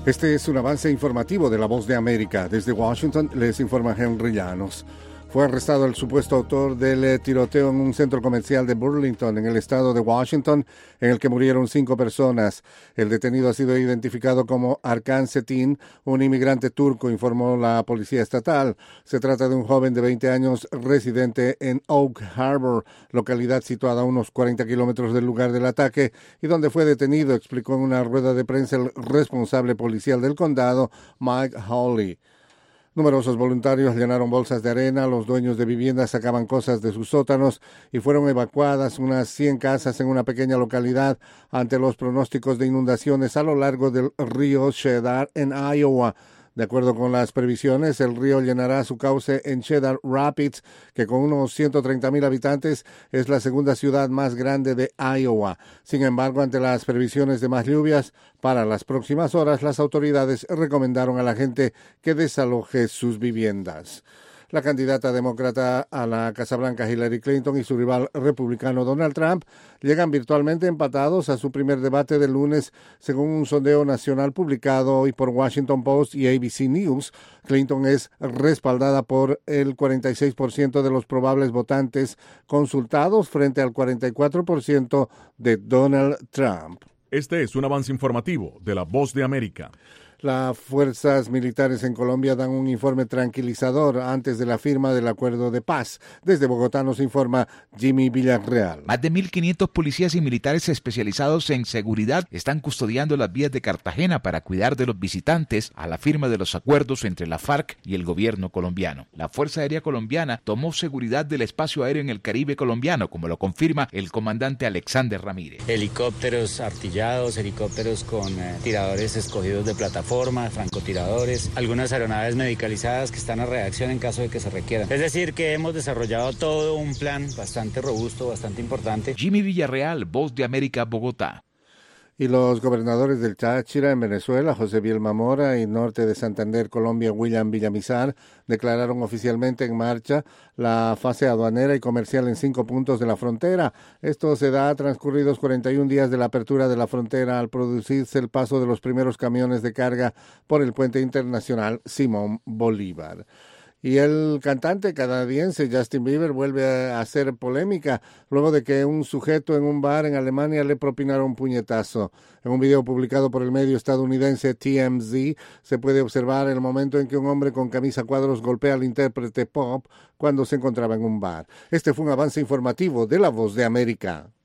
Este es un avance informativo de La Voz de América. Desde Washington les informa Henry Llanos. Fue arrestado el supuesto autor del tiroteo en un centro comercial de Burlington, en el estado de Washington, en el que murieron 5 personas. El detenido ha sido identificado como Arkan Cetin, un inmigrante turco, informó la policía estatal. Se trata de un joven de 20 años residente en Oak Harbor, localidad situada a unos 40 kilómetros del lugar del ataque, y donde fue detenido, explicó en una rueda de prensa el responsable policial del condado, Mike Hawley. Numerosos voluntarios llenaron bolsas de arena, los dueños de viviendas sacaban cosas de sus sótanos y fueron evacuadas unas 100 casas en una pequeña localidad ante los pronósticos de inundaciones a lo largo del río Cedar en Iowa. De acuerdo con las previsiones, el río llenará su cauce en Cedar Rapids, que con unos 130,000 habitantes es la segunda ciudad más grande de Iowa. Sin embargo, ante las previsiones de más lluvias para las próximas horas, las autoridades recomendaron a la gente que desaloje sus viviendas. La candidata demócrata a la Casa Blanca, Hillary Clinton, y su rival republicano, Donald Trump, llegan virtualmente empatados a su primer debate del lunes, según un sondeo nacional publicado hoy por Washington Post y ABC News. Clinton es respaldada por el 46% de los probables votantes consultados frente al 44% de Donald Trump. Este es un avance informativo de La Voz de América. Las fuerzas militares en Colombia dan un informe tranquilizador antes de la firma del acuerdo de paz. Desde Bogotá nos informa Jimmy Villarreal. Más de 1.500 policías y militares especializados en seguridad están custodiando las vías de Cartagena para cuidar de los visitantes a la firma de los acuerdos entre la FARC y el gobierno colombiano. La Fuerza Aérea Colombiana tomó seguridad del espacio aéreo en el Caribe colombiano, como lo confirma el comandante Alexander Ramírez. Helicópteros artillados, helicópteros con tiradores escogidos de plataforma, francotiradores, algunas aeronaves medicalizadas que están a reacción en caso de que se requieran. Es decir, que hemos desarrollado todo un plan bastante robusto, bastante importante. Jimmy Villarreal, Voz de América, Bogotá. Y los gobernadores del Táchira en Venezuela, José Bielma Mora, y norte de Santander, Colombia, William Villamizar, declararon oficialmente en marcha la fase aduanera y comercial en 5 puntos de la frontera. Esto se da transcurridos 41 días de la apertura de la frontera al producirse el paso de los primeros camiones de carga por el puente internacional Simón Bolívar. Y el cantante canadiense Justin Bieber vuelve a hacer polémica luego de que un sujeto en un bar en Alemania le propinara un puñetazo. En un video publicado por el medio estadounidense TMZ se puede observar el momento en que un hombre con camisa a cuadros golpea al intérprete pop cuando se encontraba en un bar. Este fue un avance informativo de La Voz de América.